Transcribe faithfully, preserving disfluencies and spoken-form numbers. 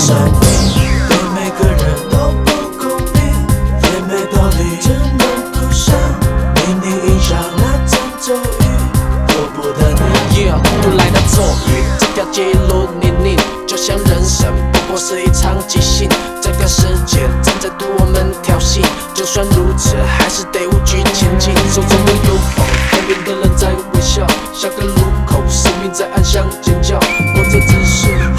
生命对每个人都不公平，也没道理，只能独享。命运影响那场咒语，由不得你。 Yeah， 又来到咒语，这条街一路泥泞，就像人生不过是一场即兴。这个世界正在对我们挑衅，就算如此，还是得无惧前进。手中的